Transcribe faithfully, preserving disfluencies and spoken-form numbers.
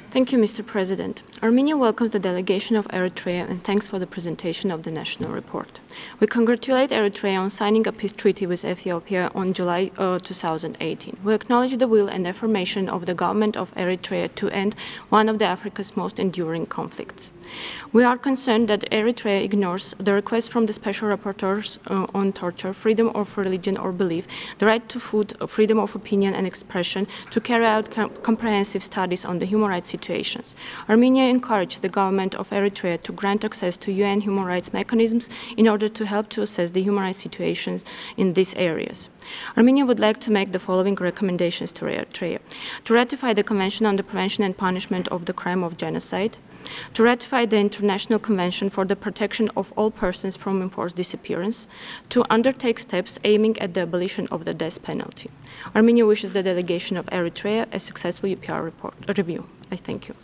Thank you, Mister President. Armenia welcomes the delegation of Eritrea and thanks for the presentation of the national report. We congratulate Eritrea on signing a peace treaty with Ethiopia on July uh, two thousand eighteen. We acknowledge the will and affirmation of the government of Eritrea to end one of the Africa's most enduring conflicts. We are concerned that Eritrea ignores the request from the Special Rapporteurs uh, on torture, freedom of religion or belief, the right to food, freedom of opinion and expression, to carry out com comprehensive studies on the human rights situations. Armenia encouraged the government of Eritrea to grant access to U N human rights mechanisms in order to help to assess the human rights situations in these areas. Armenia would like to make the following recommendations to Eritrea: to ratify the Convention on the Prevention and Punishment of the Crime of Genocide, to ratify the International Convention for the Protection of All Persons from Enforced Disappearance, to undertake steps aiming at the abolition of the death penalty. Armenia wishes the delegation of Eritrea a successful U P R report, a review. I thank you.